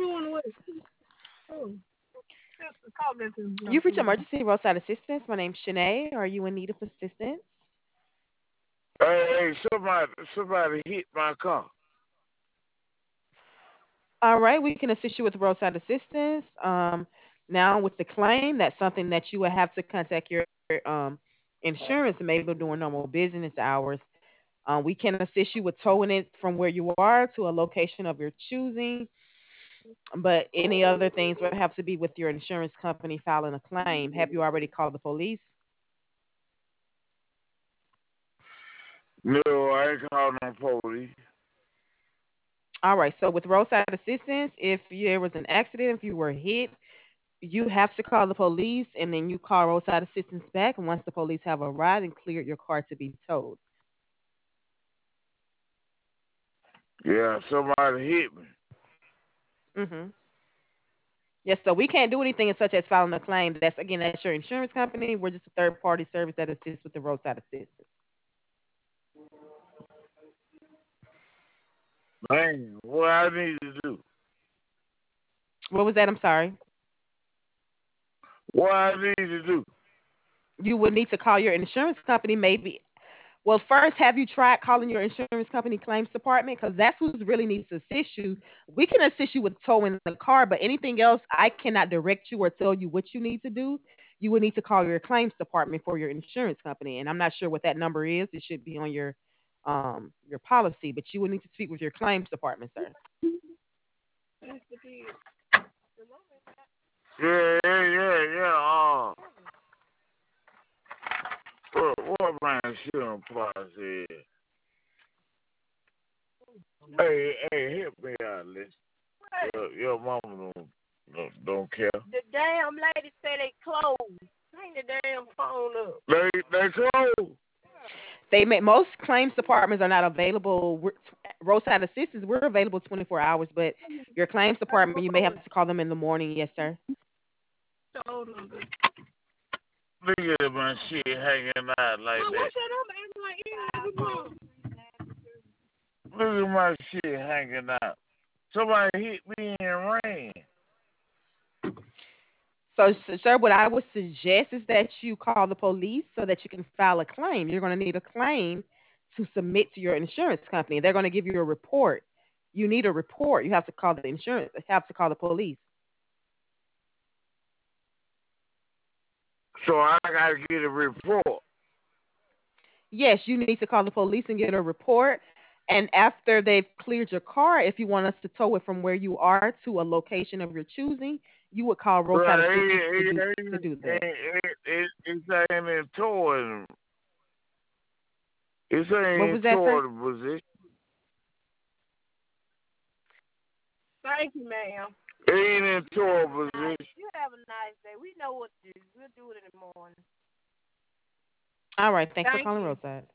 You've reached emergency roadside assistance. My name's Shanae. Are you in need of assistance? Hey, somebody hit my car. All right, we can assist you with roadside assistance. Now with the claim, that's something that you will have to contact your insurance and maybe during normal business hours. We can assist you with towing it from where you are to a location of your choosing, but any other things would have to be with your insurance company filing a claim. Have you already called the police? No, I ain't called no police. All right, so with roadside assistance, if there was an accident, if you were hit, you have to call the police and then you call roadside assistance back. And once the police have arrived and cleared your car to be towed. Yeah, somebody hit me. Mm-hmm. Yes, so we can't do anything such as filing a claim. That's your insurance company. We're just a third party service that assists with the roadside assistance. Man, what I need to do? What was that? I'm sorry. What I need to do? You would need to call your insurance company, maybe. Well, first, have you tried calling your insurance company claims department? Because that's who really needs to assist you. We can assist you with towing the car, but anything else, I cannot direct you or tell you what you need to do. You would need to call your claims department for your insurance company, and I'm not sure what that number is. It should be on your policy, but you would need to speak with your claims department, sir. Yeah. What my insurance policy is? Hey, help me out, listen. Your mama don't care. The damn lady said they closed. Hang the damn phone up. They close. Most claims departments are not available. Roadside assistance, we're available 24 hours, but your claims department, you may have to call them in the morning. Yes, sir. Look at my shit hanging out like that. Look at my shit hanging out. Somebody hit me and ran. So, sir, what I would suggest is that you call the police so that you can file a claim. You're going to need a claim to submit to your insurance company. They're going to give you a report. You need a report. You have to call the insurance. Have to call the police. So I gotta get a report. Yes, you need to call the police and get a report. And after they've cleared your car, if you want us to tow it from where you are to a location of your choosing, you would call roadside Right, assistance to do that. it's ain't in toward. It's What ain't was that, sir? toward the position. Thank you, ma'am. It ain't in toward position. You have a nice day. We know what to do. We'll do it in the morning. All right. Thanks for Thank calling you. roadside.